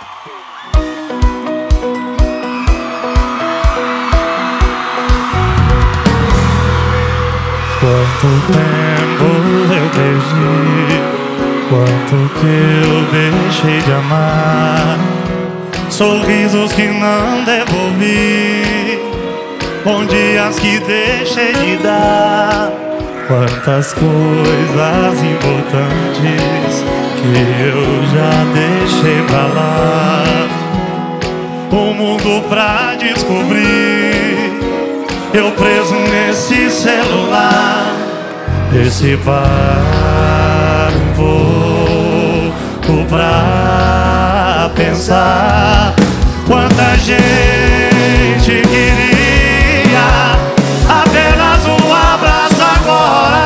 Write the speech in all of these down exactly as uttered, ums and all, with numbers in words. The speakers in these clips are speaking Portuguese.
Quanto tempo eu perdi, quanto que eu deixei de amar, sorrisos que não devolvi, bom dias que deixei de dar. Quantas coisas importantes que eu já deixei pra lá, o mundo pra descobrir, eu preso nesse celular. Esse para um pouco pra pensar. Quanta gente queria apenas um abraço agora,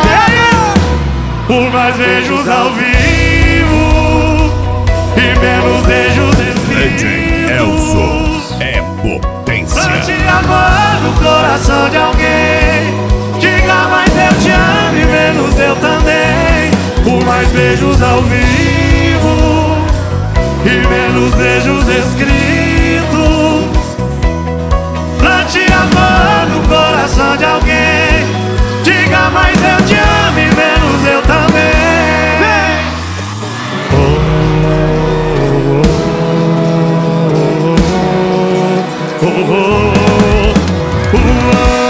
por mais beijos ao vivo e menos beijos escritos. Elzo é potência. Pra te amar no coração de alguém, diga mais eu te amo e menos eu também. Por mais beijos ao vivo e menos beijos escritos. Pra te amar no coração de alguém, diga mais eu te amo e menos eu também. Oh, oh, oh, oh, oh.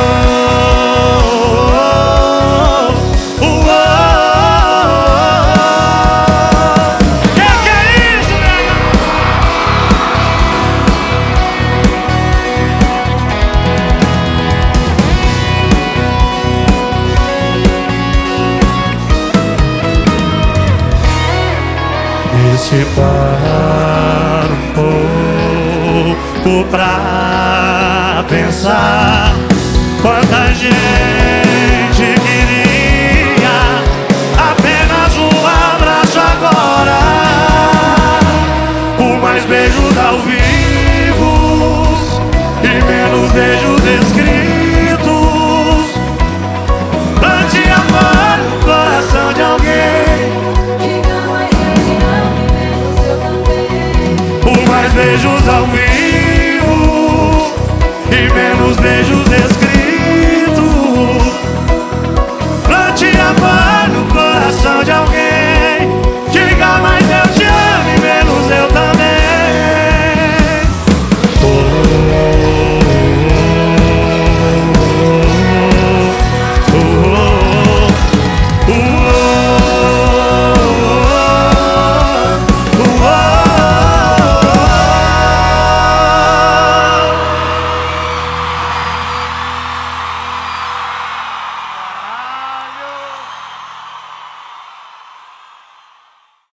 Se para um pouco pra pensar. Quanta gente queria apenas um abraço agora, por mais beijos ao vivo e menos beijos escritos. Pra te amar no coração de alguém, mais beijos ao vivo e menos beijos escritos.